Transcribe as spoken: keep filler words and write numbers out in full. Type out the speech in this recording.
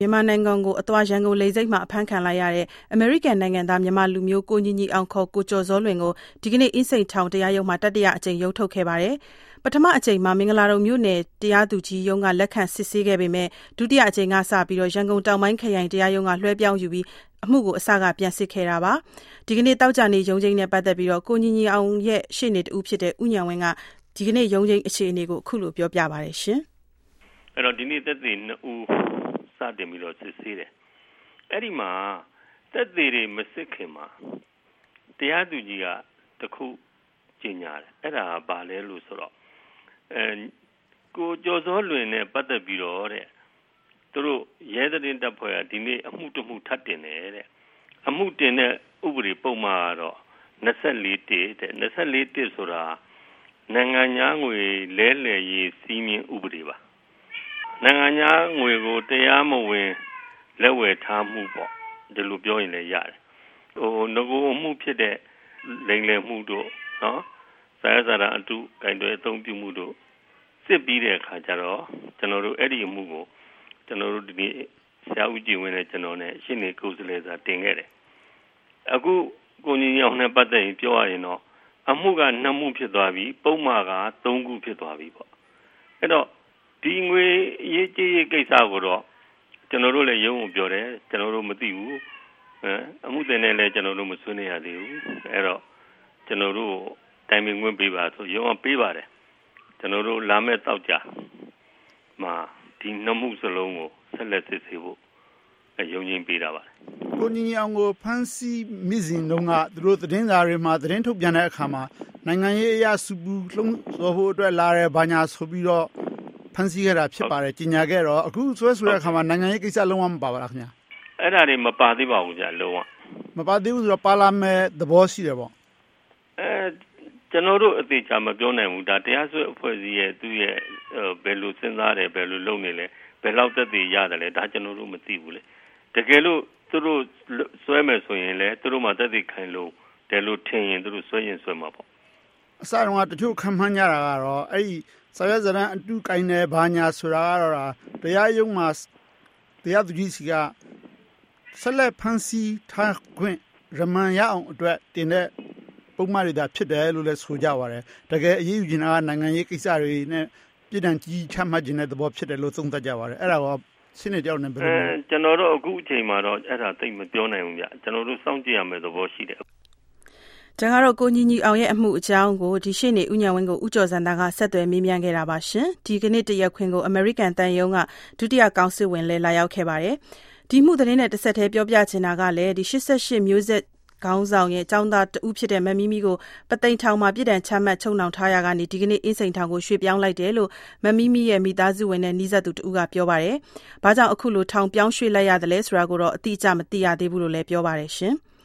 မြန်မာနိုင်ငံကိုအသွားရန်ကုန်လေဆိပ်မှာအဖမ်းခံလိုက်ရတဲ့အမေရိကန်နိုင်ငံသားမြန်မာလူမျိုးကိုညီညီအောင်ခေါ်ကိုကျော်စောလွင်ကိုဒီကနေ့အင်းစိန်ထောင်တရားရုံးမှာတတိယအကြိမ်ရုံးထုတ်ခဲ့ပါတယ်။ပထမအကြိမ်မှာမင်္ဂလာတုံမြို့နယ်တရားသူကြီးရုံးကလက်ခံစစ်ဆေးခဲ့ပေမဲ့ဒုတိယအကြိမ်ကစပြီးတော့ရန်ကုန်တောင်ပိုင်းခရိုင်တရားရုံးကလွှဲပြောင်းယူပြီးအမှုကိုအစကပြန်စစ်ခဲ့တာပါ။ဒီကနေ့တောက်ကြနေရုံးချင်းနဲ့ပတ်သက်ပြီးတော့ကိုညီညီအောင်ရဲ့ရှေ့နေတူဖြစ်တဲ့ဦးညံဝင်းကဒီကနေ့ရုံးချင်းအခြေအနေကိုအခုလိုပြောပြပါတယ်ရှင်။အဲ့တော့ဒီနေ့သက်သေနှစ်ဦးစတင်ပြီးတော့စစ်ဆေးတယ်။အဲ့ဒီမှာသက်သေတွေမစစ်ခင်မှာတရားသူကြီးကတခုကျင်ညာတယ်။အဲ့ဒါကဘာလဲလို့ဆိုတော့အဲကိုကျော်စောလွင်နဲ့ပတ်သက်ပြီးတော့တဲ့သူတို့ရဲသတင်းတပ်ဖွဲ့ကဒီနေ့အမှုတစ်မှုထပ်တင်တယ်တဲ့အမှုတင်တဲ့ဥပဒေပုံမှားတော့နှစ်ဆယ့်လေးတစ်တဲ့နှစ်ဆယ့်လေးတစ်ဆိုတာနိုင်ငံသားငွေလဲလှယ်ရေးစီးမြင်ဥပဒေပါနိုင်ငံသားငွေကိုတရားမဝင်လက်ဝယ်ထားမှုပေါ့ဒီလိုပြောရင်လည်းရတယ်ဟိုငကိုအမှုဖြစ်တဲ့လိမ်လည်မှုတို့နော်ဆရာစာရအတူကင်တွေအသုံးပြုမှုတို့စစ်ပြီးတဲ့အခါကျတော့ကျွန်တော်တို့အဲ့ဒီအမှုကိုကျွန်တော်တို့ဒီနေ့ဆရာဦးကြည်ဝင်းနဲ့ကျွန်တော်နဲ့ရှင်းနေကိုယ်စားလှယ်စာတင်ခဲ့တယ်အခုကိုညီအောင်နဲ့ပတ်သက်ရင်ပြောရရင်တော့အမှုကနှစ်မှုဖြစ်သွားပြီပုံမှားကသုံးခုဖြစ်သွားပြီပေါ့အဲ့တော့ဒီငွေရေးကြေးရေးကိစ္စကိုတော့ကျွန်တော်တို့လည်းရုံးကိုပြောတယ်ကျွန်တော်တို့မသိဘူးအဲအမှုတင်နဲ့လည်းကျွန်တော်တို့မဆွေးနွေးရသေးဘူးအဲ့တော့ကျွန်တော်တို့တိုင်ပင်ခွင့်ပေးပါဆိုရုံးကပေးပါတယ်ကျွန်တော်တို့လာမဲ့တောက်ကြမှာဒီနှစ်မှုစလုံးကိုဆက်လက်စစ်ဆေးဖို့ရုံးချင်းပေးတာပါကိုညီညီအောင်ကိုဖမ်းဆီးမိစဉ်တုန်းကသူတို့သတင်းစာတွေမှာသတင်းထုတ်ပြန်တဲ့အခါမှာနိုင်ငံရေးအရာစုပူလှုံ့ဆော်ဖို့အတွက်လာတယ်ဘာညာဆိုပြီးတော့ဖမ်းဆီးခဲ့တာဖြစ်ပါတယ်ကြီးညာခဲ့တော့အခုဆွဲဆိုတဲ့အခါမှာနိုင်ငံရေးကိစ္စလုံးဝမပါပါလားခင်ဗျာအဲ့ဒါတွေမပါသေးပါဘူးကြာလုံးဝမပါသေးဘူးဆိုတော့ပါလာမယ်သဘောရှိတယ်ပေါ့အဲကျွန်တော်တို့အသေးချာမပြောနိုင်ဘူးဒါတရားစွဲအဖွဲ့အစည်းရဲ့သူ့ရဲ့ဘယ်လိုစဉ်းစားတယ်ဘယ်လိုလုပ်နေလဲဘယ်လောက်သက်သေရတယ်လဲဒါကျွန်တော်တို့မသိဘူးလေတကယ်လို့သူတို့ဆွဲမယ်ဆိုရင်လည်းသူတို့မှသက်သေခိုင်လို့တယ်လို့ထင်ရင်သူတို့ဆွဲရင်ဆွဲမှာပေါ့အစတုန်းကတချို့ခံမှန်းကြတာကတော့အဲ့ဒီစာရွက်စာတမ်းအတူကိုင်းတယ်ဘာညာဆိုတာကတော့တရားရုံးမှာတရားသူကြီးစီကဆက်လက်ဖမ်းဆီးထားခွင့်ရမန်ရအောင်အတွက်တင်တဲ့ပုံမှန်တွေဒါဖြစ်တယ်လို့လည်းဆိုကြပါတယ်တကယ်အရေးယူနေတာကနိုင်ငံရေးကိစ္စတွေနဲ့ပြည်ထောင်ကြီးချမှတ်ခြင်းတဲ့သဘောဖြစ်တယ်လို့သုံးသပ်ကြပါတယ်အဲ့ဒါကရှင်းနေကြောက်နေဘယ်လိုလဲကျွန်တော်တို့အခုအချိန်မှာတော့အဲ့ဒါသိမပြောနိုင်ဘူးဗျကျွန်တော်တို့စောင့်ကြည့်ရမယ့်သဘောရှိတယ်ကျန်ကတော့ကိုညီညီအောင်ရဲ့အမှုအကြောင်းကိုဒီရှေ့နေဦးညံဝင်းကိုဦးကျော်စံသားကဆက်သွယ်မေးမြန်းခဲ့တာပါရှင်ဒီကနေ့တရက်ခွင်ကိုအမေရိကန်တန်ယုံကဒုတိယကောင်စစ်ဝင်လဲလာရောက်ခဲ့ပါတယ်ဒီမှုသတင်းနဲ့တစ်ဆက်တည်းပြောပြချင်တာကလည်းဒီ၈၈မျိုးဆက်ခေါင်းဆောင်ရဲ့ចောင်းသားတဦးဖြစ်တဲ့မမီမီကိုပသိမ်ထောင်မှာပြည်တံချမှတ်ချုပ်နှောင်ထားရကနေဒီကနေ့အင်းစိန်ထောင်ကိုရွှေ့ပြောင်းလိုက်တယ်လို့မမီမီရဲ့မိသားစုဝင်နဲ့နှီးစပ်သူတဦးကပြောပါတယ်။ဘာကြောင့်အခုလိုထောင်ပြောင်းရွှေ့လိုက်ရတယ်လဲဆိုတာကိုတော့အတိအကျမသိရသေးဘူးလို့လည်းပြောပါတယ်ရှင်။